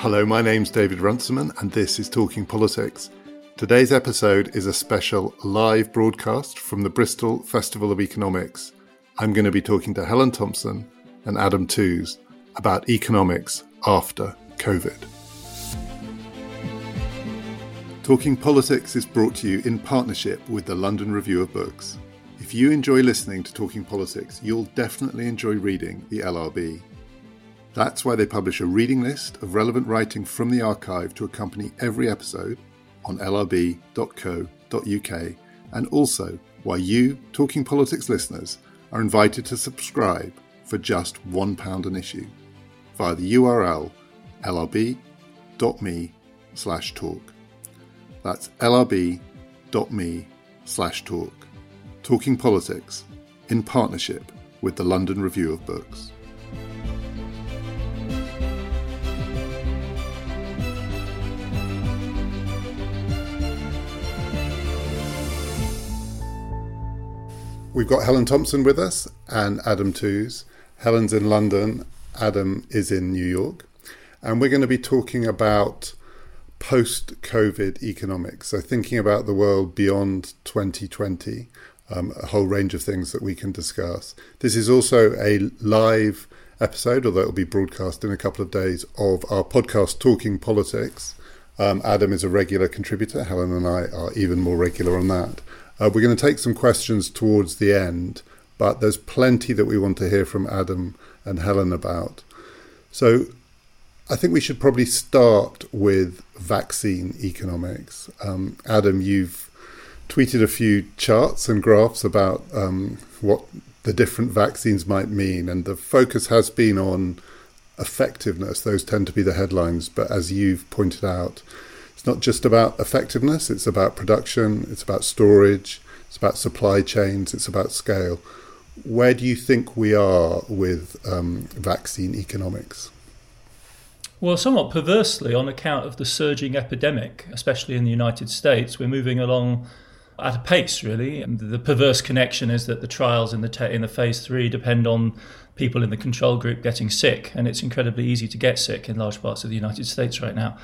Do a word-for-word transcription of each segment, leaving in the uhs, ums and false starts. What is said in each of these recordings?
Hello, my name's David Runciman and this is Talking Politics. Today's episode is a special live broadcast from the Bristol Festival of Economics. I'm going to be talking to Helen Thompson and Adam Tooze about economics after COVID. Talking Politics is brought to you in partnership with the London Review of Books. If you enjoy listening to Talking Politics, you'll definitely enjoy reading the L R B. That's why they publish a reading list of relevant writing from the archive to accompany every episode on l r b dot co dot u k, and also why you, Talking Politics listeners, are invited to subscribe for just one pound an issue via the U R L l r b dot m e slash talk. That's l r b dot m e slash talk. Talking Politics, in partnership with the London Review of Books. We've got Helen Thompson with us and Adam Tooze. Helen's in London, Adam is in New York. And we're going to be talking about post-COVID economics. So thinking about the world beyond twenty twenty, um, a whole range of things that we can discuss. This is also a live episode, although it will be broadcast in a couple of days, of our podcast Talking Politics. Um, Adam is a regular contributor. Helen and I are even more regular on that. Uh, we're going to take some questions towards the end, but there's plenty that we want to hear from Adam and Helen about. So I think we should probably start with vaccine economics. Um, Adam, you've tweeted a few charts and graphs about um, what the different vaccines might mean, and the focus has been on effectiveness. Those tend to be the headlines, but as you've pointed out, it's not just about effectiveness, it's about production, it's about storage, it's about supply chains, it's about scale. Where do you think we are with um, vaccine economics? Well, somewhat perversely, on account of the surging epidemic, especially in the United States, we're moving along at a pace, really. And the perverse connection is that the trials in the te- in the phase three depend on people in the control group getting sick, and it's incredibly easy to get sick in large parts of the United States right now.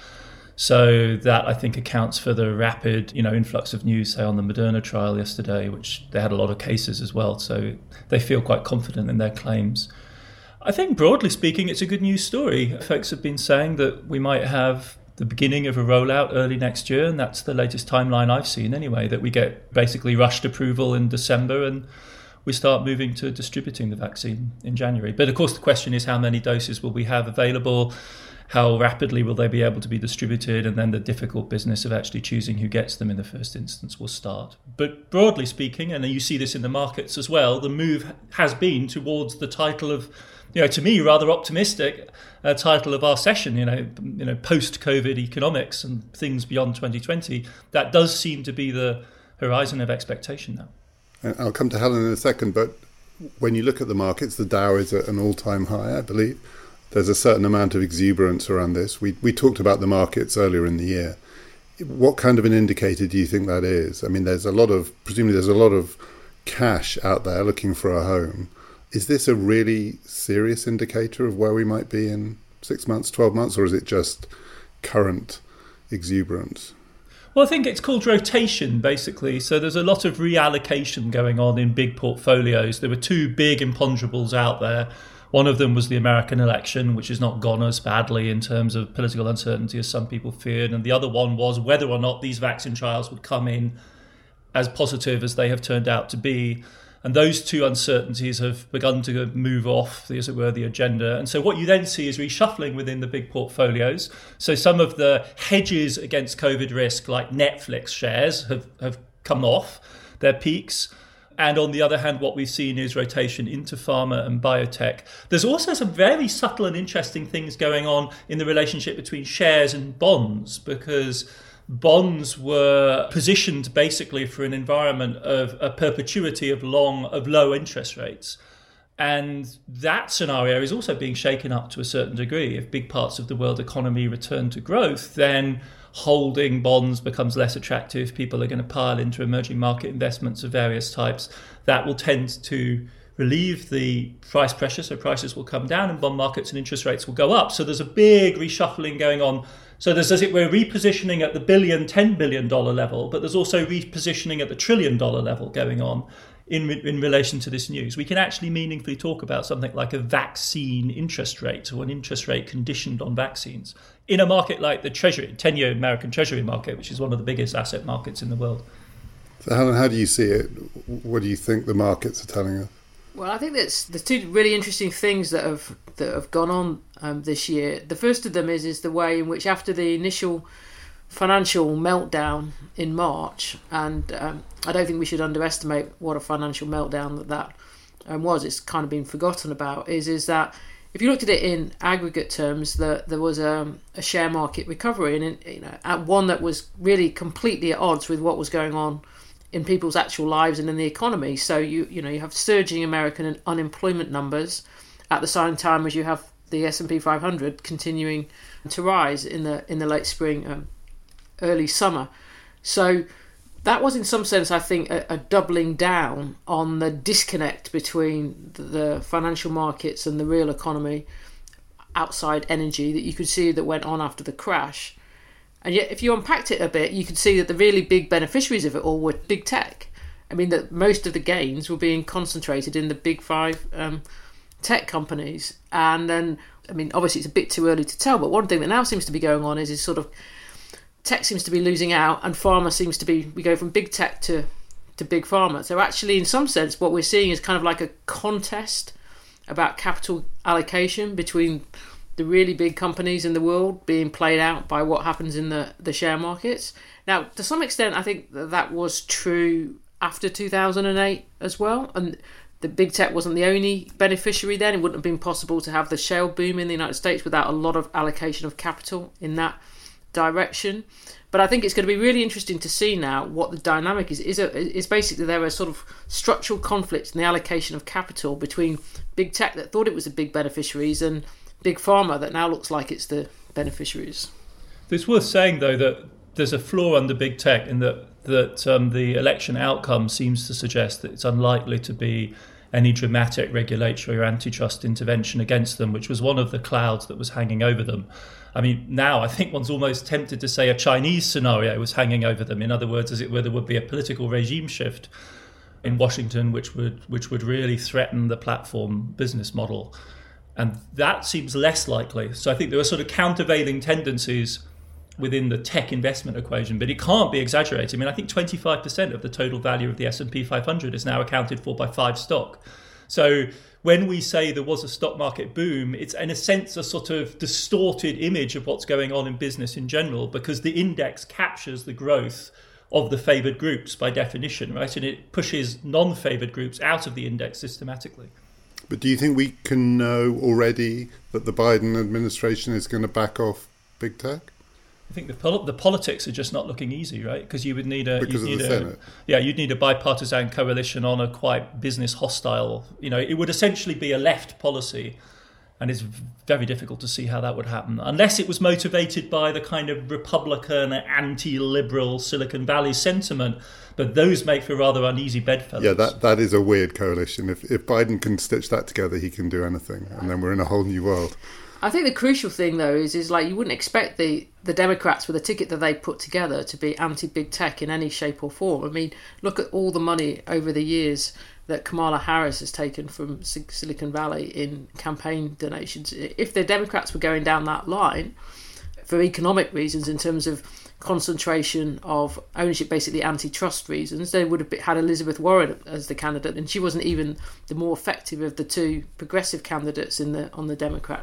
So that, I think, accounts for the rapid, you know, influx of news, say, on the Moderna trial yesterday, which they had a lot of cases as well. So they feel quite confident in their claims. I think, broadly speaking, it's a good news story. Folks have been saying that we might have the beginning of a rollout early next year, and that's the latest timeline I've seen anyway, that we get basically rushed approval in December and we start moving to distributing the vaccine in January. But of course, the question is, how many doses will we have available? How rapidly will they be able to be distributed? And then the difficult business of actually choosing who gets them in the first instance will start. But broadly speaking, and you see this in the markets as well, the move has been towards the title of, you know, to me, rather optimistic uh, title of our session, you know, you know, post-COVID economics and things beyond twenty twenty. That does seem to be the horizon of expectation now. And I'll come to Helen in a second, but when you look at the markets, the Dow is at an all-time high, I believe. There's a certain amount of exuberance around this. We we talked about the markets earlier in the year. What kind of an indicator do you think that is? I mean, there's a lot of, presumably there's a lot of cash out there looking for a home. Is this a really serious indicator of where we might be in six months, twelve months, or is it just current exuberance? Well, I think it's called rotation, basically. So there's a lot of reallocation going on in big portfolios. There were two big imponderables out there. One of them was the American election, which has not gone as badly in terms of political uncertainty as some people feared. And the other one was whether or not these vaccine trials would come in as positive as they have turned out to be. And those two uncertainties have begun to move off, as it were, the agenda. And so what you then see is reshuffling within the big portfolios. So some of the hedges against COVID risk, like Netflix shares, have, have come off their peaks. And on the other hand, what we've seen is rotation into pharma and biotech. There's also some very subtle and interesting things going on in the relationship between shares and bonds, because bonds were positioned basically for an environment of a perpetuity of long, of low interest rates. And that scenario is also being shaken up to a certain degree. If big parts of the world economy return to growth, then holding bonds becomes less attractive. People are going to pile into emerging market investments of various types. That will tend to relieve the price pressure, so prices will come down and bond markets and interest rates will go up. So there's a big reshuffling going on. So there's, as it were, repositioning at the billion, ten billion dollar level, but there's also repositioning at the trillion dollar level going on in, in relation to this news. We can actually meaningfully talk about something like a vaccine interest rate or an interest rate conditioned on vaccines in a market like the Treasury, ten-year American Treasury market, which is one of the biggest asset markets in the world. So Helen, how do you see it? What do you think the markets are telling us? Well, I think that's the two really interesting things that have that have gone on um, this year. The first of them is is the way in which, after the initial financial meltdown in March, and um, I don't think we should underestimate what a financial meltdown that that um, was. It's kind of been forgotten about. Is is that if you looked at it in aggregate terms, that there was a, a share market recovery, and you know, at one that was really completely at odds with what was going on in people's actual lives and in the economy. So you you know you have surging American unemployment numbers at the same time as you have the S and P five hundred continuing to rise in the in the late spring, um, early summer. So that was in some sense, I think, a, a doubling down on the disconnect between the financial markets and the real economy outside energy that you could see that went on after the crash. And yet, if you unpacked it a bit, you could see that the really big beneficiaries of it all were big tech. I mean, that most of the gains were being concentrated in the big five um, tech companies. And then, I mean, obviously it's a bit too early to tell, but one thing that now seems to be going on is, is sort of tech seems to be losing out and pharma seems to be, we go from big tech to, to big pharma. So actually, in some sense, what we're seeing is kind of like a contest about capital allocation between the really big companies in the world being played out by what happens in the, the share markets. Now, to some extent, I think that, that was true after two thousand eight as well. And the big tech wasn't the only beneficiary then. It wouldn't have been possible to have the shale boom in the United States without a lot of allocation of capital in that direction. But I think it's going to be really interesting to see now what the dynamic is. Is, a, is basically there are sort of structural conflicts in the allocation of capital between big tech that thought it was the big beneficiaries and big pharma that now looks like it's the beneficiaries. It's worth saying, though, that there's a flaw under big tech in that that um, the election outcome seems to suggest that it's unlikely to be any dramatic regulatory or antitrust intervention against them, which was one of the clouds that was hanging over them. I mean, now I think one's almost tempted to say a Chinese scenario was hanging over them. In other words, as it were, there would be a political regime shift in Washington, which would which would really threaten the platform business model. And that seems less likely. So I think there are sort of countervailing tendencies within the tech investment equation, but it can't be exaggerated. I mean, I think twenty-five percent of the total value of the S and P five hundred is now accounted for by five stock. So when we say there was a stock market boom, it's in a sense a sort of distorted image of what's going on in business in general, because the index captures the growth of the favoured groups by definition, right? And it pushes non-favoured groups out of the index systematically. But do you think we can know already that the Biden administration is going to back off big tech? I think the pol- the politics are just not looking easy, right? Because you would need a because you'd of need the a, Senate. Yeah, you'd need a bipartisan coalition on a quite business hostile. You know, it would essentially be a left policy, and it's very difficult to see how that would happen unless it was motivated by the kind of Republican, anti-liberal Silicon Valley sentiment. But those make for rather uneasy bedfellows. Yeah, that that is a weird coalition. If if Biden can stitch that together, he can do anything, and then we're in a whole new world. I think the crucial thing, though, is is like you wouldn't expect the, the Democrats with the ticket that they put together to be anti-big tech in any shape or form. I mean, look at all the money over the years that Kamala Harris has taken from Silicon Valley in campaign donations. If the Democrats were going down that line for economic reasons, in terms of concentration of ownership, basically antitrust reasons, they would have had Elizabeth Warren as the candidate, and she wasn't even the more effective of the two progressive candidates in the on the Democrat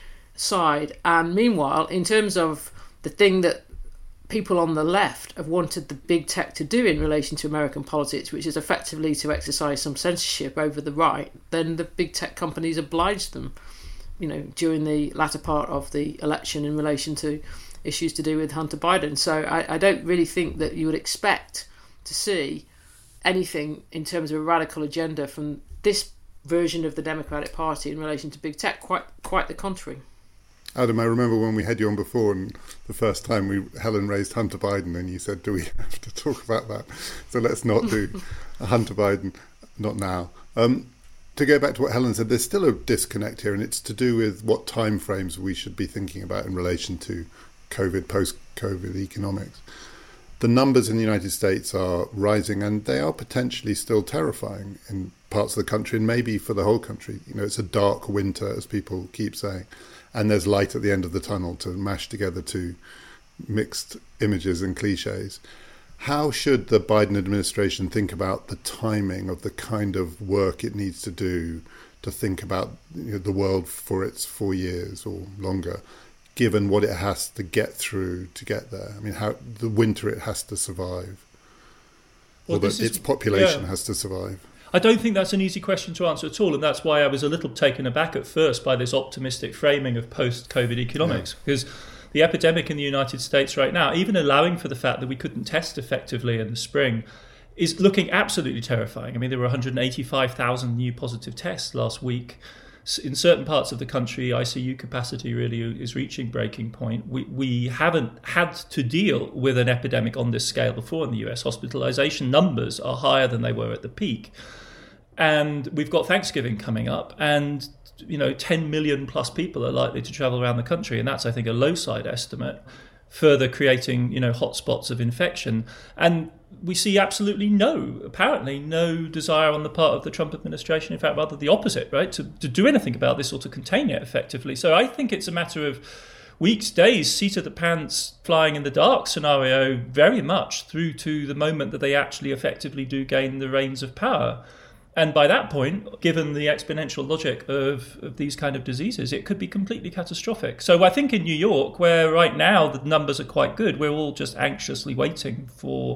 side. And meanwhile, in terms of the thing that people on the left have wanted the big tech to do in relation to American politics, which is effectively to exercise some censorship over the right, then the big tech companies obliged them, you know, during the latter part of the election in relation to issues to do with Hunter Biden. So I, I don't really think that you would expect to see anything in terms of a radical agenda from this version of the Democratic Party in relation to big tech. Quite, quite the contrary. Adam, I remember when we had you on before, and the first time we Helen raised Hunter Biden, and you said, "Do we have to talk about that?" So let's not do Hunter Biden, not now. Um, to go back to what Helen said, there's still a disconnect here, and it's to do with what timeframes we should be thinking about in relation to COVID, post-COVID economics. The numbers in the United States are rising, and they are potentially still terrifying in parts of the country, and maybe for the whole country. You know, it's a dark winter, as people keep saying, and there's light at the end of the tunnel, to mash together two mixed images and cliches. How should the Biden administration think about the timing of the kind of work it needs to do to think about, you know, the world for its four years or longer, given what it has to get through to get there? I mean, how the winter it has to survive, well, or that its population yeah. has to survive. I don't think that's an easy question to answer at all, and that's why I was a little taken aback at first by this optimistic framing of post-COVID economics, yeah. because the epidemic in the United States right now, even allowing for the fact that we couldn't test effectively in the spring, is looking absolutely terrifying. I mean, there were one hundred eighty-five thousand new positive tests last week. In certain parts of the country, I C U capacity really is reaching breaking point. We we haven't had to deal with an epidemic on this scale before in the U S. Hospitalization numbers are higher than they were at the peak. And we've got Thanksgiving coming up, and you know, ten million plus people are likely to travel around the country, and that's, I think, a low side estimate, further creating, you know, hotspots of infection. And we see absolutely no, apparently no desire on the part of the Trump administration, in fact, rather the opposite, right, to, to do anything about this or to contain it effectively. So I think it's a matter of weeks, days, seat of the pants, flying in the dark scenario, very much through to the moment that they actually effectively do gain the reins of power. And by that point, given the exponential logic of, of these kind of diseases, it could be completely catastrophic. So I think in New York, where right now the numbers are quite good, we're all just anxiously waiting for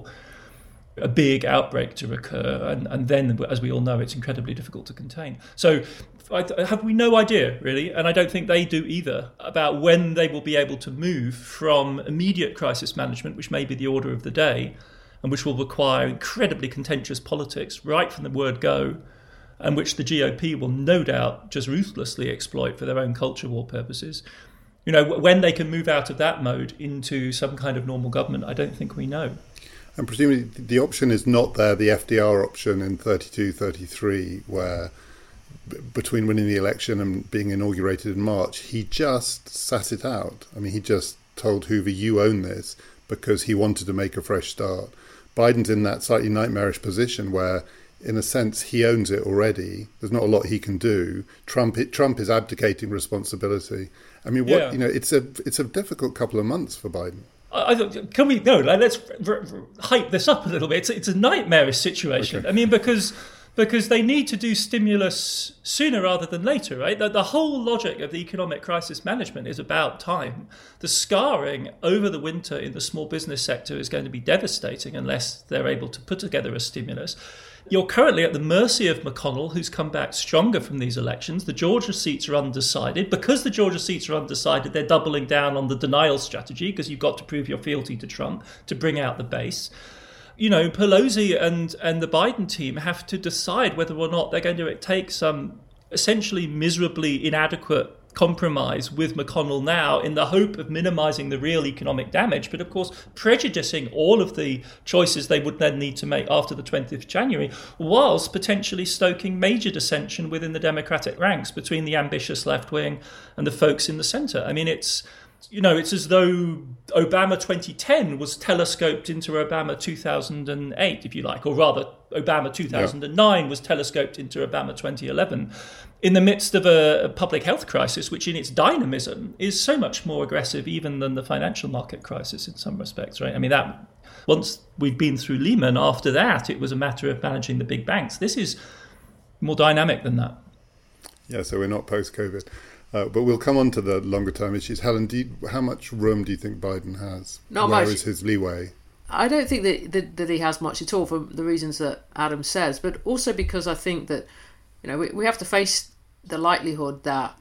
a big outbreak to occur. And, and then, as we all know, it's incredibly difficult to contain. So I, have we no idea, really, and I don't think they do either, about when they will be able to move from immediate crisis management, which may be the order of the day, and which will require incredibly contentious politics right from the word go, and which the G O P will no doubt just ruthlessly exploit for their own culture war purposes. You know, when they can move out of that mode into some kind of normal government, I don't think we know. And presumably the option is not there, the F D R option in thirty-two, thirty-three, where b- between winning the election and being inaugurated in March, he just sat it out. I mean, he just told Hoover, you own this, because he wanted to make a fresh start. Biden's in that slightly nightmarish position where, in a sense, he owns it already. There's not a lot he can do. Trump, it, Trump is abdicating responsibility. I mean, what yeah. you know, it's a it's a difficult couple of months for Biden. I, I, can we no? Let's r- r- hype this up a little bit. It's, it's a nightmarish situation. Okay. I mean, because because they need to do stimulus sooner rather than later, right? The, the whole logic of the economic crisis management is about time. The scarring over the winter in the small business sector is going to be devastating unless they're able to put together a stimulus. You're currently at the mercy of McConnell, who's come back stronger from these elections. The Georgia seats are undecided. Because the Georgia seats are undecided, they're doubling down on the denial strategy, because you've got to prove your fealty to Trump to bring out the base. You know, Pelosi and, and the Biden team have to decide whether or not they're going to take some essentially miserably inadequate compromise with McConnell now in the hope of minimizing the real economic damage, but of course prejudicing all of the choices they would then need to make after the twentieth of January, whilst potentially stoking major dissension within the Democratic ranks between the ambitious left wing and the folks in the center. I mean, it's You know, it's as though Obama twenty ten was telescoped into Obama two thousand eight, if you like, or rather Obama two thousand nine yeah. was telescoped into Obama twenty eleven, in the midst of a, a public health crisis, which in its dynamism is so much more aggressive even than the financial market crisis in some respects, right? I mean, that once we've been through Lehman, after that, it was a matter of managing the big banks. This is more dynamic than that. Yeah, so we're not post-COVID. Uh, but we'll come on to the longer term issues. Helen, do you, how much room do you think Biden has? Not Where much. is his leeway? I don't think that, that that he has much at all, for the reasons that Adam says, but also because I think that, you know, we, we have to face the likelihood that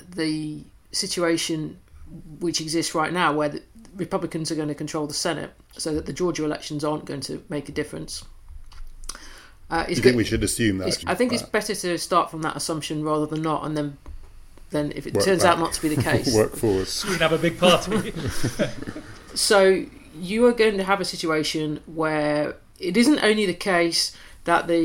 the situation which exists right now, where the Republicans are going to control the Senate, so that the Georgia elections aren't going to make a difference. Uh, do you think good, we should assume that? I think it's better to start from that assumption rather than not, and then then if it Work turns back. out not to be the case, work forward. We can have a big party. So you are going to have a situation where it isn't only the case that the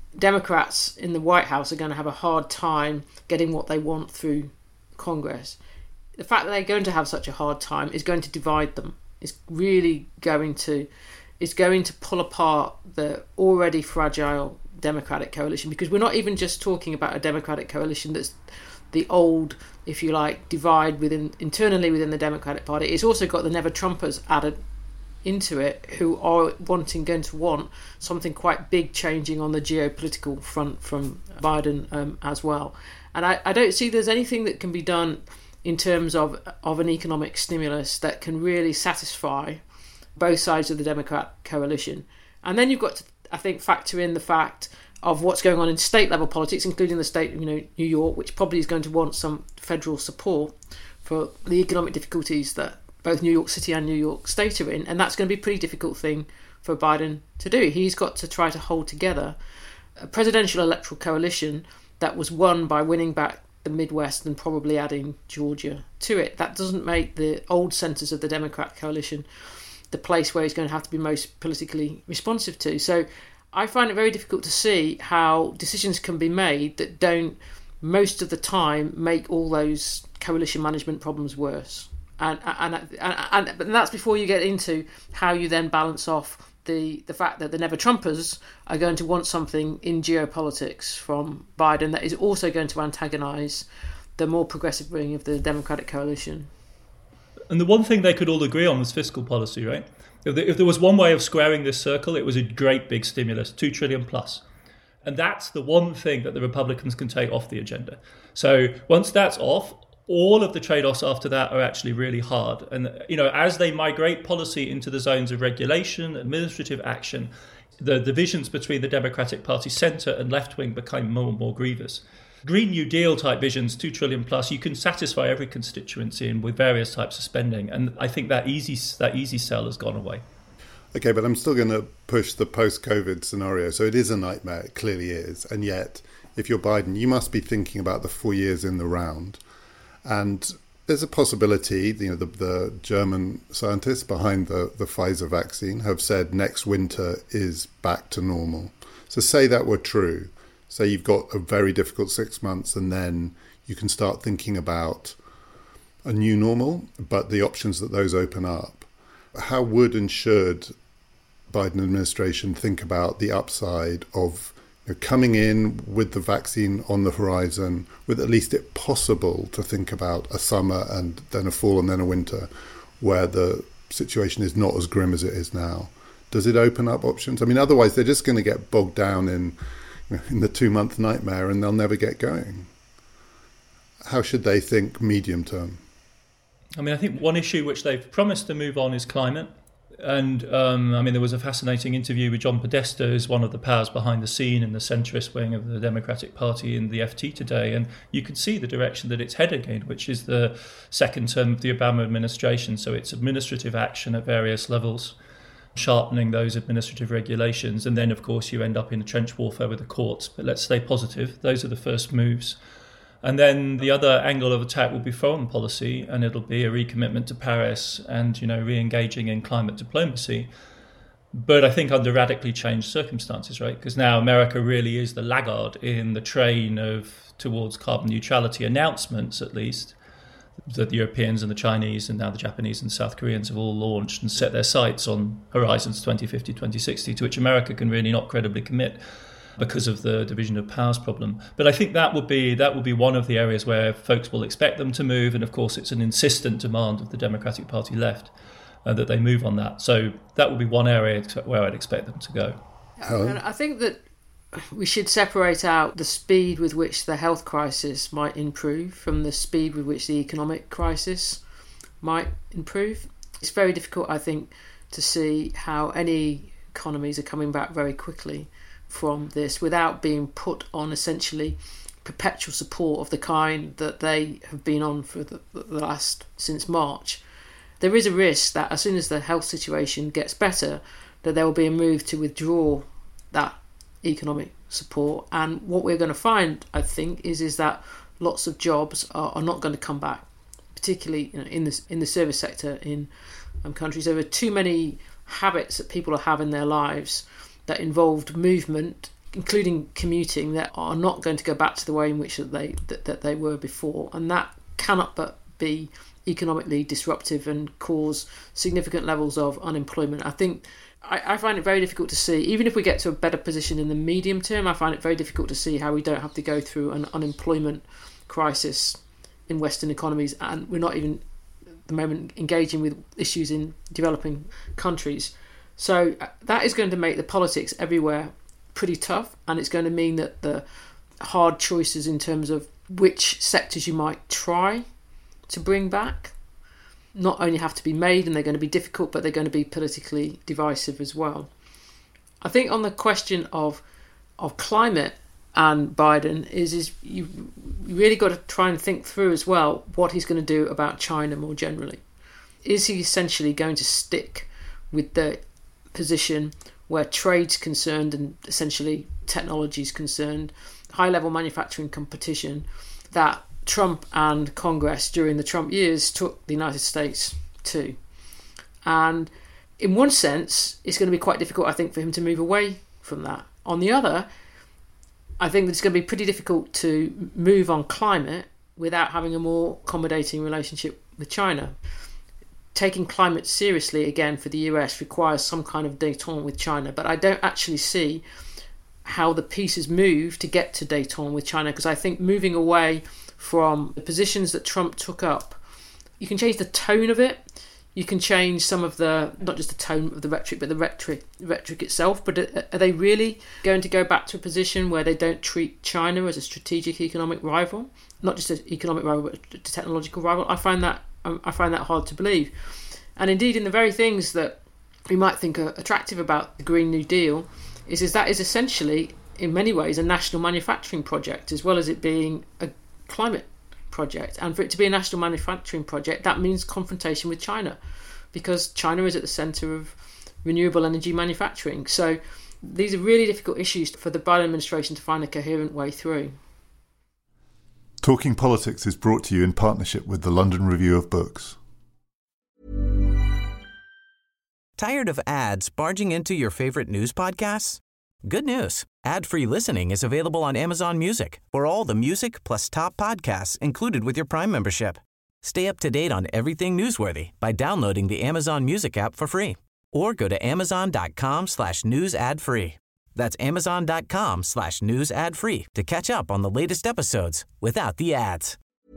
Democrats in the White House are going to have a hard time getting what they want through Congress. The fact that they're going to have such a hard time is going to divide them. It's really going to, it's going to pull apart the already fragile Democratic coalition, because we're not even just talking about a Democratic coalition that's the old, if you like, divide within internally within the Democratic Party. It's also got the Never Trumpers added into it, who are wanting, going to want something quite big changing on the geopolitical front from Biden um, as well. And I, I don't see there's anything that can be done in terms of of an economic stimulus that can really satisfy both sides of the Democrat coalition. And then you've got to, I think, factor in the fact of what's going on in state level politics, including the state, you know, New York, which probably is going to want some federal support for the economic difficulties that both New York City and New York State are in. And that's going to be a pretty difficult thing for Biden to do. He's got to try to hold together a presidential electoral coalition that was won by winning back the Midwest and probably adding Georgia to it. That doesn't make the old centres of the Democrat coalition the place where he's going to have to be most politically responsive to. So I find it very difficult to see how decisions can be made that don't, most of the time, make all those coalition management problems worse. And and, and and that's before you get into how you then balance off the, the fact that the Never Trumpers are going to want something in geopolitics from Biden that is also going to antagonise the more progressive wing of the Democratic coalition. And the one thing they could all agree on was fiscal policy, right? If there, if there was one way of squaring this circle, it was a great big stimulus, two trillion plus. And that's the one thing that the Republicans can take off the agenda. So once that's off, all of the trade-offs after that are actually really hard. And, you know, as they migrate policy into the zones of regulation, administrative action, the divisions between the Democratic Party centre and left wing become more and more grievous. Green New Deal type visions, two trillion plus, you can satisfy every constituency in with various types of spending. And I think that easy that easy sell has gone away. Okay, but I'm still going to push the post-COVID scenario. So it is a nightmare, it clearly is. And yet, if you're Biden, you must be thinking about the four years in the round. And there's a possibility, you know, the, the German scientists behind the, the Pfizer vaccine have said next winter is back to normal. So say that were true. Say you've got a very difficult six months and then you can start thinking about a new normal, but the options that those open up. How would and should Biden administration think about the upside of coming in with the vaccine on the horizon, with at least it possible to think about a summer and then a fall and then a winter where the situation is not as grim as it is now? Does it open up options? I mean, otherwise they're just going to get bogged down in, in the two-month nightmare and they'll never get going. How should they think medium term? I mean, I think one issue which they've promised to move on is climate. And, um, I mean, there was a fascinating interview with John Podesta, who's one of the powers behind the scene in the centrist wing of the Democratic Party in the F T today. And you can see the direction that it's heading in, which is the second term of the Obama administration. So it's administrative action at various levels, sharpening those administrative regulations. And then, of course, you end up in a trench warfare with the courts. But let's stay positive. Those are the first moves. And then the other angle of attack will be foreign policy, and it'll be a recommitment to Paris and, you know, re-engaging in climate diplomacy. But I think under radically changed circumstances, right? Because now America really is the laggard in the train of towards carbon neutrality announcements, at least, that the Europeans and the Chinese and now the Japanese and South Koreans have all launched and set their sights on horizons twenty fifty, twenty sixty, to which America can really not credibly commit because of the division of powers problem. But I think that would be that would be one of the areas where folks will expect them to move. And of course, it's an insistent demand of the Democratic Party left uh, that they move on that. So that would be one area where I'd expect them to go. And I think that we should separate out the speed with which the health crisis might improve from the speed with which the economic crisis might improve. It's very difficult, I think, to see how any economies are coming back very quickly from this without being put on essentially perpetual support of the kind that they have been on for the, the last since March. There is a risk that as soon as the health situation gets better, that there will be a move to withdraw that economic support. And what we're going to find, I think, is is that lots of jobs are, are not going to come back, particularly, you know, in the in the service sector in um, countries. There are too many habits that people have in their lives that involved movement including commuting, that are not going to go back to the way in which they that, that they were before, and that cannot but be economically disruptive and cause significant levels of unemployment. I think I, I find it very difficult to see, even if we get to a better position in the medium term, I find it very difficult to see how we don't have to go through an unemployment crisis in Western economies, and we're not even at the moment engaging with issues in developing countries. So that is going to make the politics everywhere pretty tough, and it's going to mean that the hard choices in terms of which sectors you might try to bring back not only have to be made, and they're going to be difficult, but they're going to be politically divisive as well. I think on the question of of climate and Biden is is you really got to try and think through as well what he's going to do about China more generally. Is he essentially going to stick with the position where trade's concerned and essentially technology's concerned, high-level manufacturing competition, that Trump and Congress during the Trump years took the United States to? And in one sense, it's going to be quite difficult, I think, for him to move away from that. On the other, I think it's going to be pretty difficult to move on climate without having a more accommodating relationship with China. Taking climate seriously, again, for the U S requires some kind of détente with China, but I don't actually see how the pieces move to get to détente with China, because I think moving away from the positions that Trump took up, you can change the tone of it, you can change some of the, not just the tone of the rhetoric, but the rhetoric, rhetoric itself. But are they really going to go back to a position where they don't treat China as a strategic economic rival, not just an economic rival, but a technological rival? I find that I find that hard to believe. And indeed, in the very things that we might think are attractive about the Green New Deal, is, is that is essentially, in many ways, a national manufacturing project, as well as it being a climate project. And for it to be a national manufacturing project, that means confrontation with China, because China is at the centre of renewable energy manufacturing. So these are really difficult issues for the Biden administration to find a coherent way through. Talking Politics is brought to you in partnership with the London Review of Books. Tired of ads barging into your favorite news podcasts? Good news. Ad-free listening is available on Amazon Music for all the music plus top podcasts included with your Prime membership. Stay up to date on everything newsworthy by downloading the Amazon Music app for free, or go to amazon.com slash news ad free. That's amazon.com slash news ad free to catch up on the latest episodes without the ads.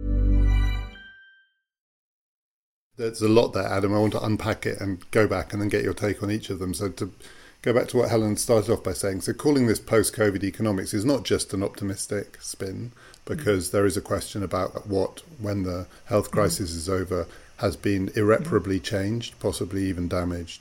There's a lot there, Adam. I want to unpack it and go back and then get your take on each of them. So to go back to what Helen started off by saying, so calling this post-COVID economics is not just an optimistic spin, because mm. there is a question about what, when the health crisis mm. is over, has been irreparably mm. changed, possibly even damaged.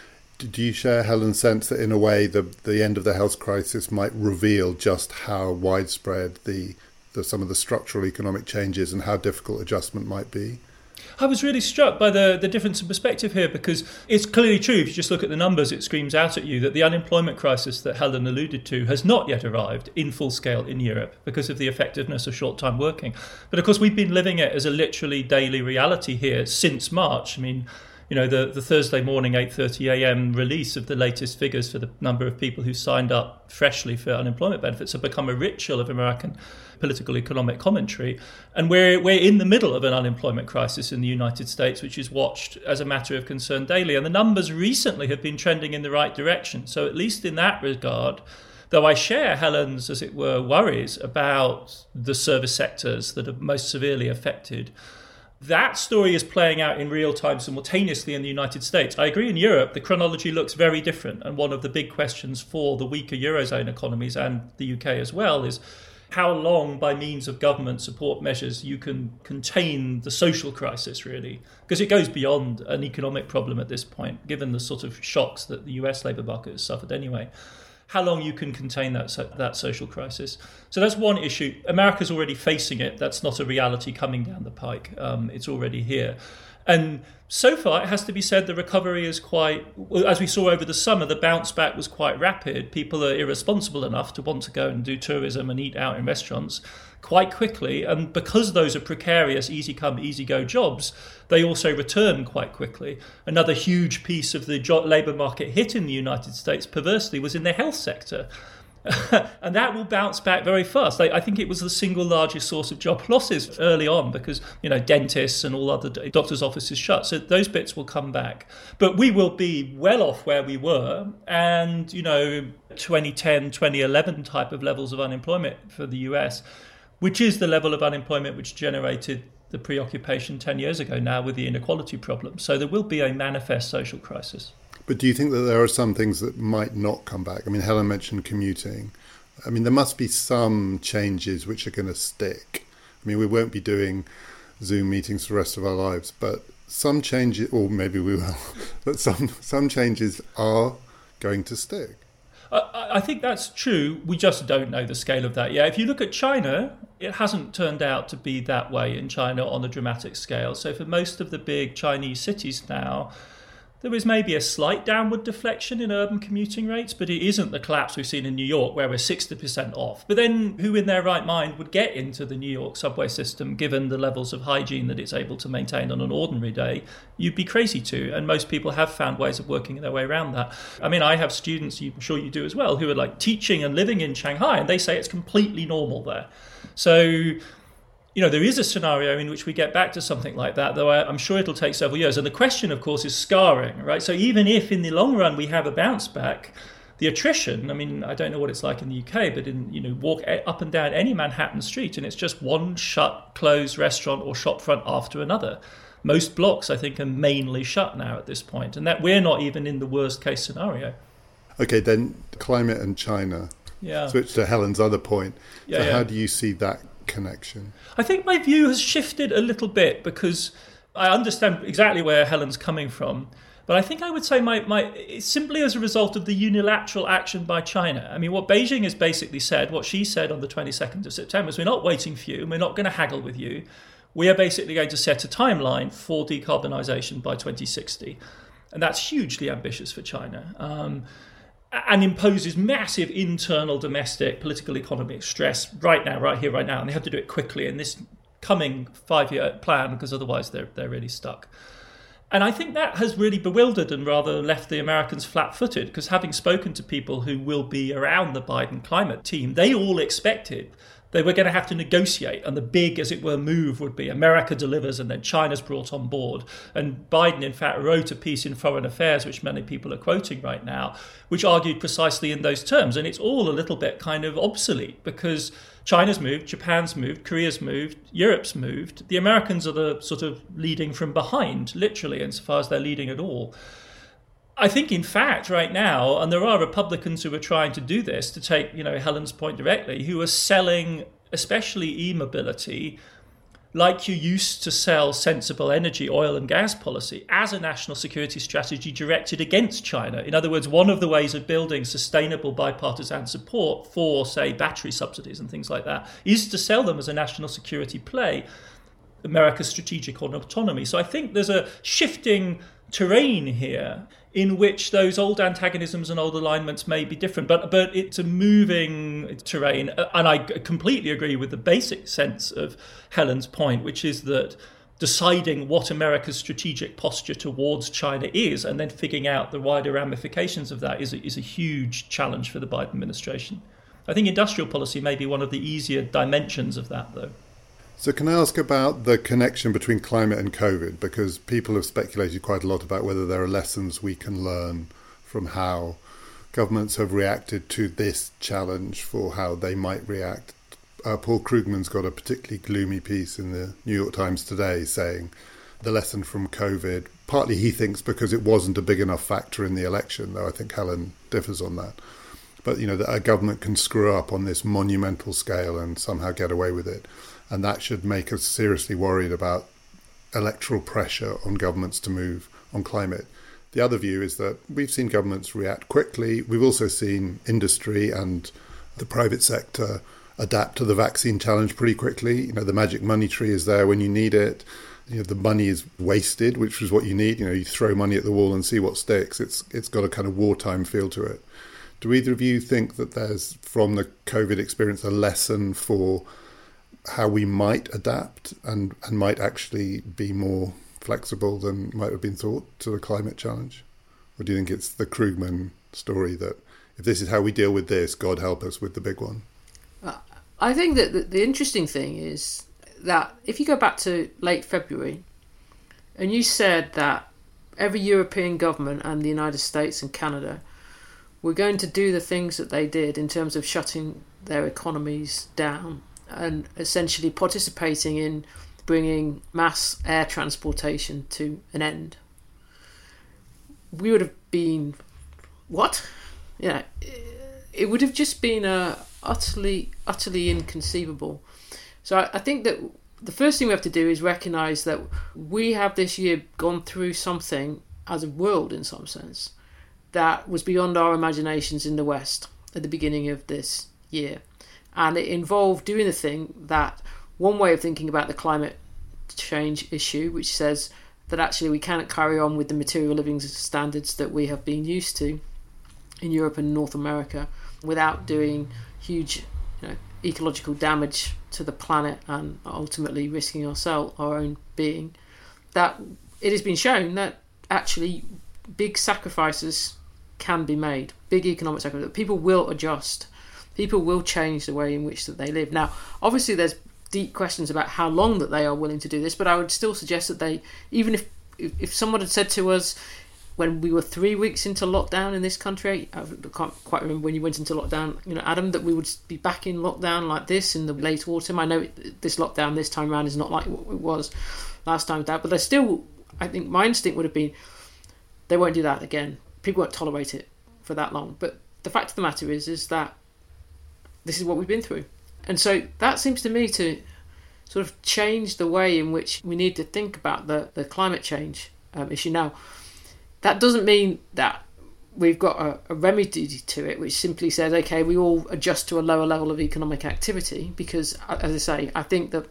Do you share Helen's sense that in a way the the end of the health crisis might reveal just how widespread the, the some of the structural economic changes and how difficult adjustment might be? I was really struck by the, the difference in perspective here, because it's clearly true, if you just look at the numbers, it screams out at you that the unemployment crisis that Helen alluded to has not yet arrived in full scale in Europe because of the effectiveness of short-time working. But of course, we've been living it as a literally daily reality here since March. I mean, you know, the, the Thursday morning eight thirty a.m. release of the latest figures for the number of people who signed up freshly for unemployment benefits have become a ritual of American political economic commentary. And we're we're in the middle of an unemployment crisis in the United States, which is watched as a matter of concern daily. And the numbers recently have been trending in the right direction. So at least in that regard, though I share Helen's, as it were, worries about the service sectors that are most severely affected, that story is playing out in real time simultaneously in the United States. I agree, in Europe, the chronology looks very different. And one of the big questions for the weaker Eurozone economies and the U K as well is how long, by means of government support measures, you can contain the social crisis, really. Because it goes beyond an economic problem at this point, given the sort of shocks that the U S labour market has suffered anyway. How long you can contain that so, that social crisis. So that's one issue. America's already facing it. That's not a reality coming down the pike. Um, it's already here. And so far, it has to be said, the recovery is quite, as we saw over the summer, the bounce back was quite rapid. People are irresponsible enough to want to go and do tourism and eat out in restaurants quite quickly. And because those are precarious, easy come, easy go jobs, they also return quite quickly. Another huge piece of the job, labour market hit in the United States, perversely, was in the health sector. and that will bounce back very fast. I, I think it was the single largest source of job losses early on because, you know, dentists and all other doctors' offices shut. So those bits will come back. But we will be well off where we were. And, you know, twenty ten, twenty eleven type of levels of unemployment for the U S, which is the level of unemployment which generated the preoccupation ten years ago now with the inequality problem. So there will be a manifest social crisis. But do you think that there are some things that might not come back? I mean, Helen mentioned commuting. I mean, there must be some changes which are going to stick. I mean, we won't be doing Zoom meetings for the rest of our lives, but some changes, or maybe we will, but some some changes are going to stick. I, I think that's true. We just don't know the scale of that yet. If you look at China, it hasn't turned out to be that way in China on a dramatic scale. So for most of the big Chinese cities now, there is maybe a slight downward deflection in urban commuting rates, but it isn't the collapse we've seen in New York where we're sixty percent off. But then who in their right mind would get into the New York subway system given the levels of hygiene that it's able to maintain on an ordinary day? You'd be crazy to. And most people have found ways of working their way around that. I mean, I have students, I'm sure you do as well, who are like teaching and living in Shanghai, and they say it's completely normal there. So, you know, there is a scenario in which we get back to something like that, though I'm sure it'll take several years. And the question, of course, is scarring, right? So even if in the long run we have a bounce back, the attrition, I mean, I don't know what it's like in the U K, but in, you know, walk up and down any Manhattan street and it's just one shut, closed restaurant or shop front after another. Most blocks, I think, are mainly shut now at this point, and that we're not even in the worst case scenario. Okay, then climate and China. Yeah. Switch to Helen's other point. Yeah, so yeah. How do you see that connection? I think my view has shifted a little bit because I understand exactly where Helen's coming from. But I think I would say my, my it's simply as a result of the unilateral action by China. I mean, what Beijing has basically said, what she said on the twenty-second of September is we're not waiting for you and we're not going to haggle with you. We are basically going to set a timeline for decarbonisation by twenty sixty. And that's hugely ambitious for China. Um, and imposes massive internal domestic political economic stress right now, right here, right now. And they have to do it quickly in this coming five-year plan because otherwise they're they're really stuck. And I think that has really bewildered and rather left the Americans flat-footed because having spoken to people who will be around the Biden climate team, they all expected they were going to have to negotiate, and the big, as it were, move would be America delivers and then China's brought on board. And Biden, in fact, wrote a piece in Foreign Affairs, which many people are quoting right now, which argued precisely in those terms. And it's all a little bit kind of obsolete because China's moved, Japan's moved, Korea's moved, Europe's moved. The Americans are the sort of leading from behind, literally, insofar as they're leading at all. I think, in fact, right now, and there are Republicans who are trying to do this, to take, you know, Helen's point directly, who are selling, especially e-mobility, like you used to sell sensible energy, oil and gas policy, as a national security strategy directed against China. In other words, one of the ways of building sustainable bipartisan support for, say, battery subsidies and things like that, is to sell them as a national security play, America's strategic autonomy. So I think there's a shifting terrain here in which those old antagonisms and old alignments may be different, but but it's a moving terrain. And I completely agree with the basic sense of Helen's point, which is that deciding what America's strategic posture towards China is and then figuring out the wider ramifications of that is a, is a huge challenge for the Biden administration. I think industrial policy may be one of the easier dimensions of that, though. So can I ask about the connection between climate and COVID? Because people have speculated quite a lot about whether there are lessons we can learn from how governments have reacted to this challenge for how they might react. Uh, Paul Krugman's got a particularly gloomy piece in the New York Times today saying the lesson from COVID, partly he thinks because it wasn't a big enough factor in the election, though I think Helen differs on that. But, you know, that a government can screw up on this monumental scale and somehow get away with it. And that should make us seriously worried about electoral pressure on governments to move on climate. The other view is that we've seen governments react quickly. We've also seen industry and the private sector adapt to the vaccine challenge pretty quickly. You know, the magic money tree is there when you need it. You know, the money is wasted, which is what you need. You know, you throw money at the wall and see what sticks. It's it's got a kind of wartime feel to it. Do either of you think that there's, from the COVID experience, a lesson for how we might adapt and, and might actually be more flexible than might have been thought to the climate challenge? Or do you think it's the Krugman story that if this is how we deal with this, God help us with the big one. I think that the, the interesting thing is that if you go back to late February and you said that every European government and the United States and Canada were going to do the things that they did in terms of shutting their economies down and essentially participating in bringing mass air transportation to an end, we would have been, what? Yeah, it would have just been a utterly, utterly inconceivable. So I, I think that the first thing we have to do is recognise that we have this year gone through something as a world, in some sense, that was beyond our imaginations in the West at the beginning of this year. And it involved doing the thing that one way of thinking about the climate change issue, which says that actually we cannot carry on with the material living standards that we have been used to in Europe and North America without doing huge, you know, ecological damage to the planet and ultimately risking ourselves, our own being. That it has been shown that actually big sacrifices can be made, big economic sacrifices. People will adjust. People will change the way in which that they live. Now, obviously, there's deep questions about how long that they are willing to do this, but I would still suggest that they, even if if someone had said to us when we were three weeks into lockdown in this country, I can't quite remember when you went into lockdown, you know, Adam, that we would be back in lockdown like this in the late autumn. I know it, this lockdown this time around is not like what it was last time, but there's still, I think my instinct would have been, they won't do that again. People won't tolerate it for that long. But the fact of the matter is, is that this is what we've been through. And so that seems to me to sort of change the way in which we need to think about the, the climate change um, issue. Now, that doesn't mean that we've got a, a remedy to it, which simply says, okay, we all adjust to a lower level of economic activity, because, as I say, I think that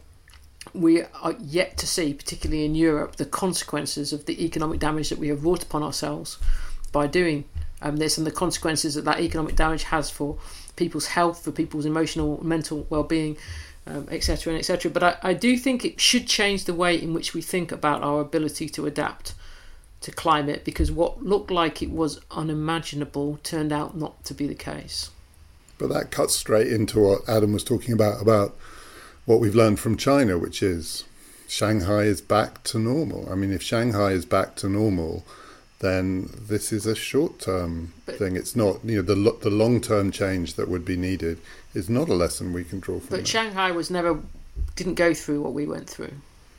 we are yet to see, particularly in Europe, the consequences of the economic damage that we have wrought upon ourselves by doing um, this, and the consequences that that economic damage has for people's health, for people's emotional, mental well-being, um, et cetera, and et cetera. But I, I do think it should change the way in which we think about our ability to adapt to climate, because what looked like it was unimaginable turned out not to be the case. But that cuts straight into what Adam was talking about, about what we've learned from China, which is Shanghai is back to normal. I mean, if Shanghai is back to normal, then this is a short-term but, thing. It's not, you know, the the long-term change that would be needed is not a lesson we can draw from But that. Shanghai was never, didn't go through what we went through.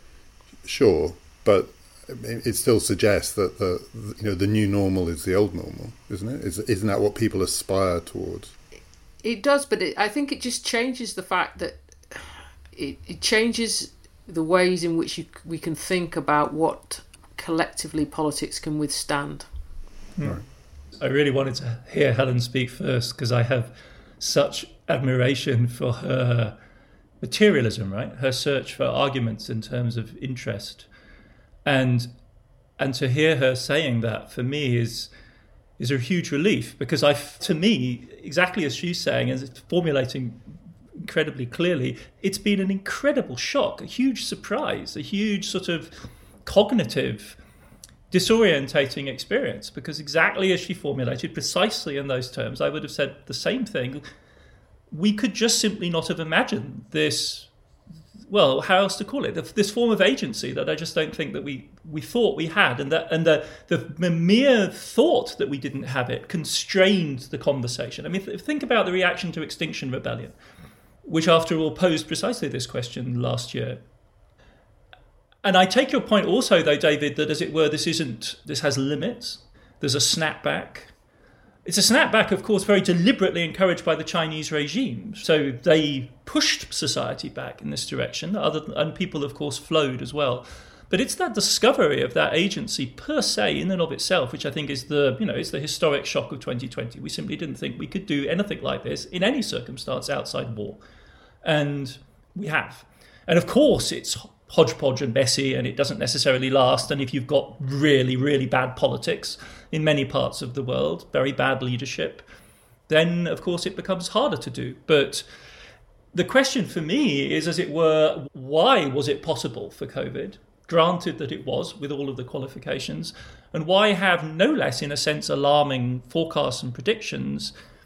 Sure, but it still suggests that the you know the new normal is the old normal, isn't it? Is, isn't that what people aspire towards? It does, but it, I think it just changes the fact that it, it changes the ways in which you, we can think about what collectively politics can withstand. Hmm. Right. I really wanted to hear Helen speak first, because I have such admiration for her materialism, right? Her search for arguments in terms of interest. And and to hear her saying that, for me, is is a huge relief, because I, to me, exactly as she's saying, as it's formulating incredibly clearly, it's been an incredible shock, a huge surprise, a huge sort of cognitive, disorientating experience, because exactly as she formulated, precisely in those terms, I would have said the same thing. We could just simply not have imagined this. Well, how else to call it? This form of agency that I just don't think that we, we thought we had, and that and the, the mere thought that we didn't have it constrained the conversation. I mean, think about the reaction to Extinction Rebellion, which, after all, posed precisely this question last year. And I take your point also, though, David, that, as it were, this isn't this has limits. There's a snapback. It's a snapback, of course, very deliberately encouraged by the Chinese regime. So they pushed society back in this direction, other than, and people, of course, flowed as well. But it's that discovery of that agency per se, in and of itself, which I think is the, you know, it's the historic shock of twenty twenty. We simply didn't think we could do anything like this in any circumstance outside war. And we have. And of course, it's hodgepodge and messy, and it doesn't necessarily last. And if you've got really, really bad politics in many parts of the world, very bad leadership, then, of course, it becomes harder to do. But the question for me is, as it were, why was it possible for COVID? Granted that it was, with all of the qualifications. And why have no less, in a sense, alarming forecasts and predictions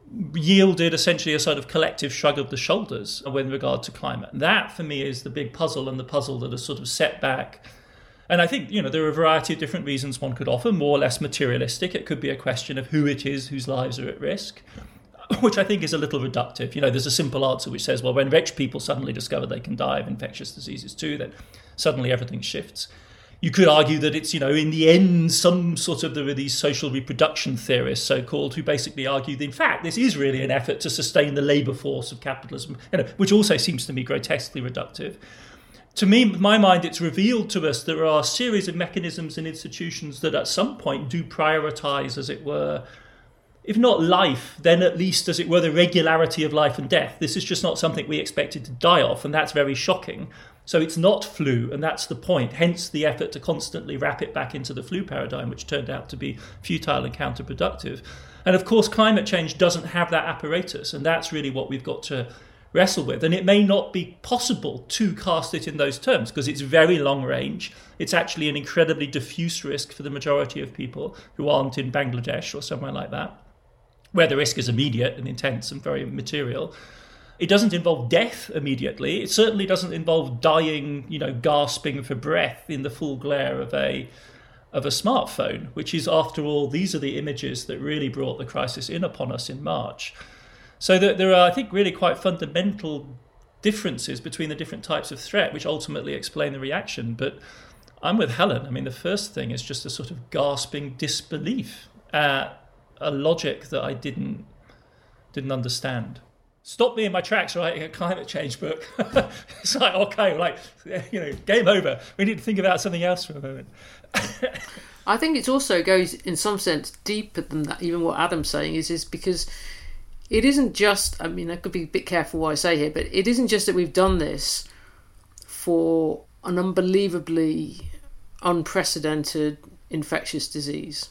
yielded essentially a sort of collective shrug of the shoulders with regard to climate. That, for me, is the big puzzle, and the puzzle that has sort of set back. And I think, you know, there are a variety of different reasons one could offer, more or less materialistic. It could be a question of who it is whose lives are at risk, which I think is a little reductive. You know, there's a simple answer which says, well, when rich people suddenly discover they can die of infectious diseases too, then suddenly everything shifts. You could argue that it's, you know, in the end, some sort of, there are these social reproduction theorists, so-called, who basically argue that, in fact, this is really an effort to sustain the labour force of capitalism, you know, which also seems to me grotesquely reductive. To me, in my mind, it's revealed to us there are a series of mechanisms and institutions that at some point do prioritise, as it were, if not life, then at least, as it were, the regularity of life and death. This is just not something we expected to die of, and that's very shocking. So it's not flu, and that's the point. Hence the effort to constantly wrap it back into the flu paradigm, which turned out to be futile and counterproductive. And of course, climate change doesn't have that apparatus, and that's really what we've got to wrestle with. And it may not be possible to cast it in those terms because it's very long range. It's actually an incredibly diffuse risk for the majority of people who aren't in Bangladesh or somewhere like that, where the risk is immediate and intense and very material. It doesn't involve death immediately. It certainly doesn't involve dying, you know, gasping for breath in the full glare of a of a smartphone, which is, after all, these are the images that really brought the crisis in upon us in March. So that there are, I think, really quite fundamental differences between the different types of threat, which ultimately explain the reaction. But I'm with Helen. I mean, the first thing is just a sort of gasping disbelief at a logic that I didn't didn't understand. Stopped me in my tracks writing a climate change book. It's like, okay, like, you know, game over. We need to think about something else for a moment. I think it also goes, in some sense, deeper than that. Even what Adam's saying is, is because it isn't just, I mean, I could be a bit careful what I say here, but it isn't just that we've done this for an unbelievably unprecedented infectious disease.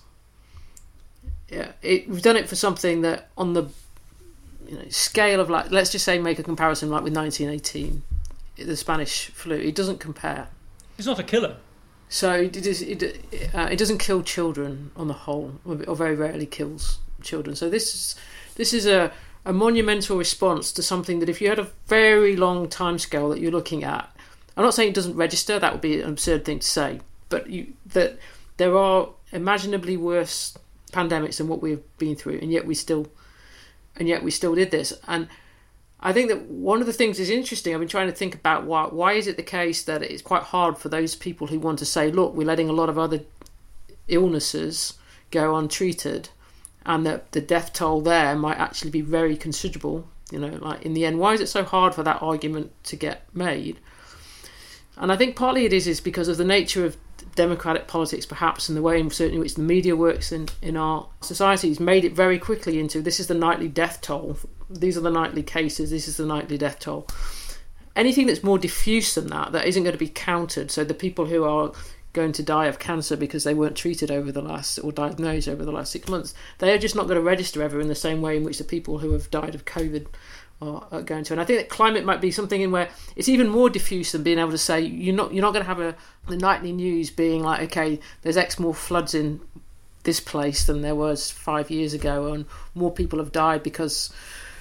Yeah, it, we've done it for something that on the you know, scale of, like, let's just say make a comparison like with nineteen eighteen, the Spanish flu. It doesn't compare. It's not a killer. So it, is, it, uh, it doesn't kill children on the whole, or very rarely kills children. So this is this is a, a monumental response to something that, if you had a very long timescale that you're looking at, I'm not saying it doesn't register, that would be an absurd thing to say, but you, that there are imaginably worse pandemics than what we've been through, and yet we still and yet we still did this. And I think that one of the things is interesting. I've been trying to think about why why is it the case that it's quite hard for those people who want to say, look, we're letting a lot of other illnesses go untreated, and that the death toll there might actually be very considerable, you know, like in the end. Why is it so hard for that argument to get made? And I think partly it is is because of the nature of democratic politics, perhaps, and the way in certainly which the media works in, in our societies, made it very quickly into, this is the nightly death toll, these are the nightly cases, this is the nightly death toll. Anything that's more diffuse than that, that isn't going to be counted, so the people who are going to die of cancer because they weren't treated over the last, or diagnosed over the last six months, they are just not going to register ever in the same way in which the people who have died of COVID are going to. And I think that climate might be something in where it's even more diffuse than being able to say, you're not you're not going to have a the nightly news being like, okay, there's X more floods in this place than there was five years ago, and more people have died because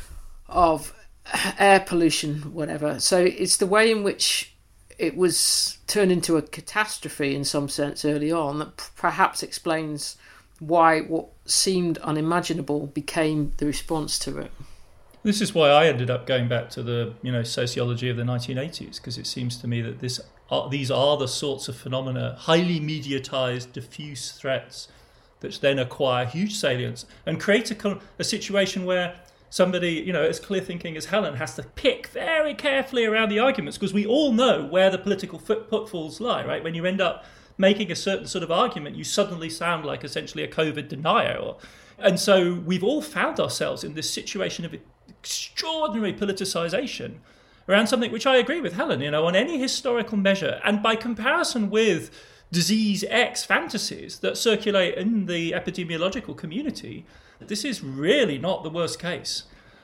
of air pollution, whatever. So it's the way in which it was turned into a catastrophe in some sense early on that perhaps explains why what seemed unimaginable became the response to it. This is why I ended up going back to the, you know, sociology of the nineteen eighties, because it seems to me that this are, these are the sorts of phenomena, highly mediatized, diffuse threats, that then acquire huge salience and create a, a situation where somebody, you know, as clear thinking as Helen, has to pick very carefully around the arguments, because we all know where the political foot, pitfalls lie, right? When you end up making a certain sort of argument, you suddenly sound like essentially a COVID denier. Or, and so we've all found ourselves in this situation of extraordinary politicization around something which I agree with Helen, you know, on any historical measure, and by comparison with disease X fantasies that circulate in the epidemiological community, this is really not the worst case.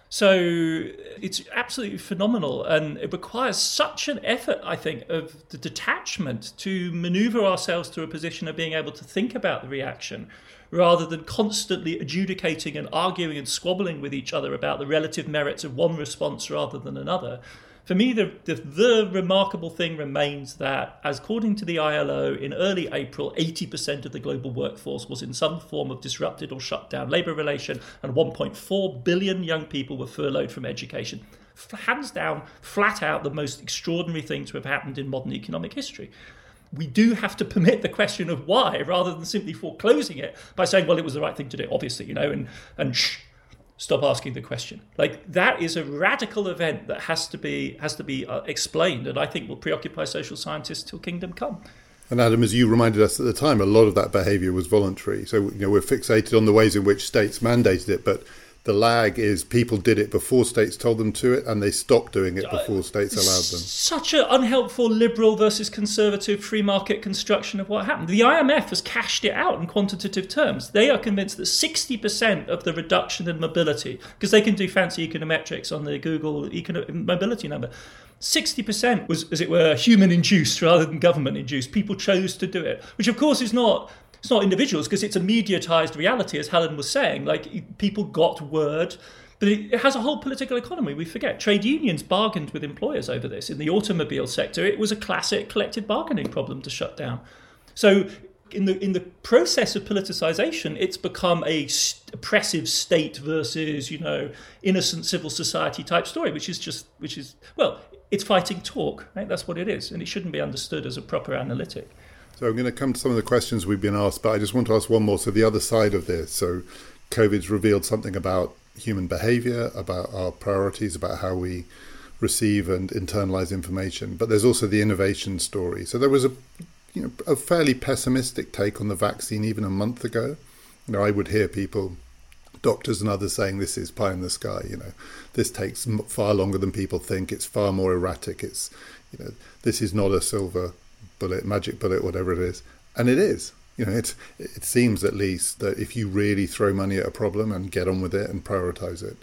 So it's absolutely phenomenal, and it requires such an effort, I think, of the detachment to maneuver ourselves to a position of being able to think about the reaction rather than constantly adjudicating and arguing and squabbling with each other about the relative merits of one response rather than another. For me, the, the, the remarkable thing remains that, as according to the I L O, in early April, eighty percent of the global workforce was in some form of disrupted or shut down labour relation, and one point four billion young people were furloughed from education. Hands down, flat out, the most extraordinary thing to have happened in modern economic history. We do have to permit the question of why, rather than simply foreclosing it by saying, well, it was the right thing to do, obviously, you know, and, and shh. Stop asking the question. Like, that is a radical event that has to be has to be uh, explained, and I think will preoccupy social scientists till kingdom come. And Adam, as you reminded us at the time, a lot of that behaviour was voluntary. So, you know, we're fixated on the ways in which states mandated it, but the lag is people did it before states told them to it, and they stopped doing it before states allowed them. Such an unhelpful liberal versus conservative free market construction of what happened. The I M F has cashed it out in quantitative terms. They are convinced that sixty percent of the reduction in mobility, because they can do fancy econometrics on the Google econo- mobility number, sixty percent was, as it were, human-induced rather than government-induced. People chose to do it, which of course is not... It's not individuals, because it's a mediatized reality, as Helen was saying. Like, people got word, but it has a whole political economy. We forget. Trade unions bargained with employers over this. In the automobile sector, it was a classic collective bargaining problem to shut down. So in the in the process of politicization, it's become a st- oppressive state versus, you know, innocent civil society type story, which is just, which is, well, it's fighting talk, right? That's what it is. And it shouldn't be understood as a proper analytic. So I'm going to come to some of the questions we've been asked, but I just want to ask one more. So the other side of this, so COVID's revealed something about human behaviour, about our priorities, about how we receive and internalise information. But there's also the innovation story. So there was a, you know, a fairly pessimistic take on the vaccine even a month ago. You know, I would hear people, doctors and others, saying this is pie in the sky. You know, this takes far longer than people think. It's far more erratic. It's, you know, this is not a silver bullet, magic bullet, whatever it is. And it is. You know, it's, it seems at least that if you really throw money at a problem and get on with it and prioritise it.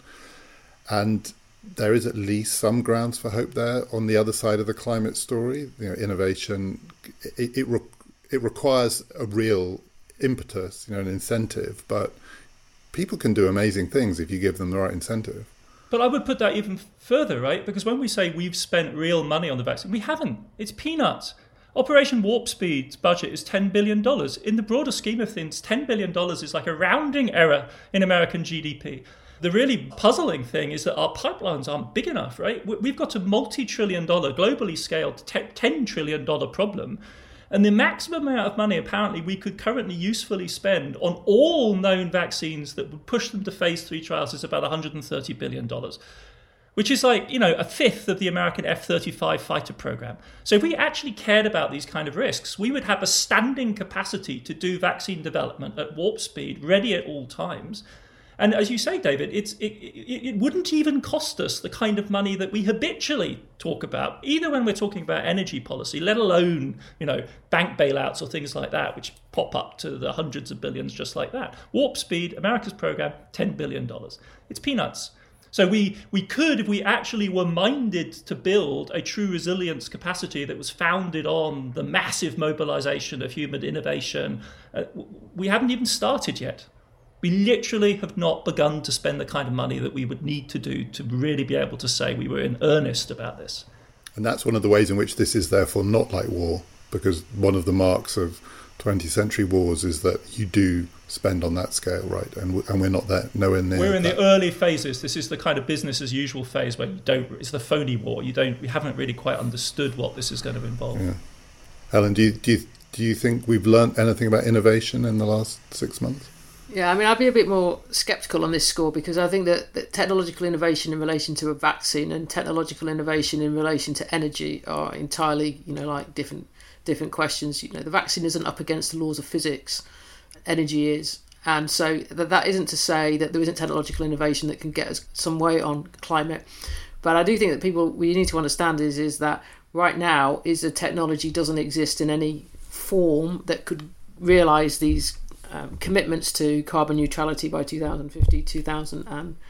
And there is at least some grounds for hope there on the other side of the climate story. You know, innovation, it it, re- it requires a real impetus, you know, an incentive, but people can do amazing things if you give them the right incentive. But I would put that even further, right? Because when we say we've spent real money on the vaccine, we haven't. It's peanuts. Operation Warp Speed's budget is ten billion dollars. In the broader scheme of things, ten billion dollars is like a rounding error in American G D P. The really puzzling thing is that our pipelines aren't big enough, right? We've got a multi-trillion dollar, globally scaled ten trillion dollars problem. And the maximum amount of money apparently we could currently usefully spend on all known vaccines that would push them to phase three trials is about one hundred thirty billion dollars. Which is like, you know, a fifth of the American F thirty-five fighter program. So if we actually cared about these kind of risks, we would have a standing capacity to do vaccine development at warp speed, ready at all times. And as you say, David, it's it, it, it wouldn't even cost us the kind of money that we habitually talk about, either when we're talking about energy policy, let alone, you know, bank bailouts or things like that, which pop up to the hundreds of billions just like that. Warp speed, America's program, ten billion dollars. It's peanuts. So we, we could, if we actually were minded to build a true resilience capacity that was founded on the massive mobilization of human innovation, uh, we haven't even started yet. We literally have not begun to spend the kind of money that we would need to do to really be able to say we were in earnest about this. And that's one of the ways in which this is therefore not like war, because one of the marks of twentieth century wars is that you do spend on that scale, right? And and we're not there, nowhere near. We're in that. the early phases. This is the kind of business as usual phase where you don't. It's the phony war. You don't. We haven't really quite understood what this is going to involve. Yeah. Helen, do you do you, do you think we've learnt anything about innovation in the last six months? Yeah, I mean, I'd be a bit more sceptical on this score, because I think that, that technological innovation in relation to a vaccine and technological innovation in relation to energy are entirely, you know, like different different questions. You know, the vaccine isn't up against the laws of physics. Energy is. And so that, that isn't to say that there isn't technological innovation that can get us some way on climate. But I do think that people, we need to understand is, is that right now is the technology doesn't exist in any form that could realise these um, commitments to carbon neutrality by two thousand fifty, two thousand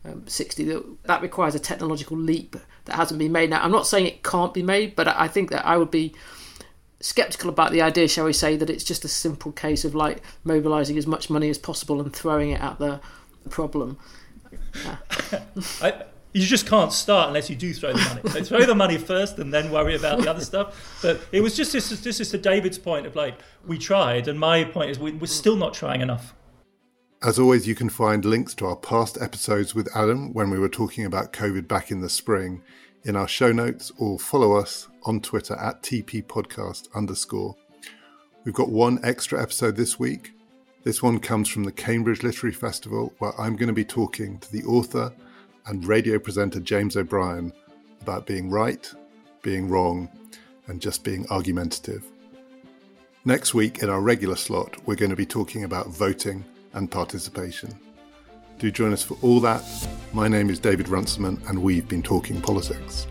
um, sixty. That, that requires a technological leap that hasn't been made. Now, I'm not saying it can't be made, but I think that I would be sceptical about the idea, shall we say, that it's just a simple case of like mobilising as much money as possible and throwing it at the problem. Yeah. I, you just can't start unless you do throw the money. So throw the money first and then worry about the other stuff. But it was just this, this is to David's point of like, we tried, and my point is we, we're still not trying enough. As always, you can find links to our past episodes with Adam when we were talking about COVID back in the spring in our show notes, or follow us on Twitter at T P podcast underscore. We've got one extra episode this week. This one comes from the Cambridge Literary Festival, where I'm going to be talking to the author and radio presenter James O'Brien about being right, being wrong, and just being argumentative. Next week, in our regular slot, we're going to be talking about voting and participation. Do join us for all that. My name is David Runciman, and we've been talking politics.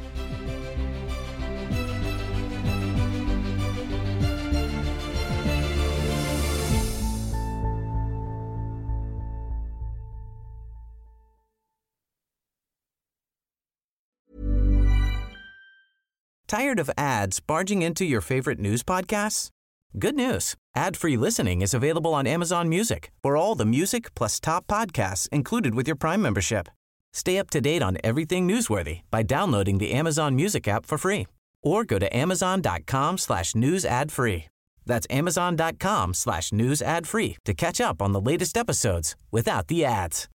Tired of ads barging into your favorite news podcasts? Good news. Ad-free listening is available on Amazon Music for all the music plus top podcasts included with your Prime membership. Stay up to date on everything newsworthy by downloading the Amazon Music app for free or go to amazon.com slash news ad free. That's amazon.com slash news ad free to catch up on the latest episodes without the ads.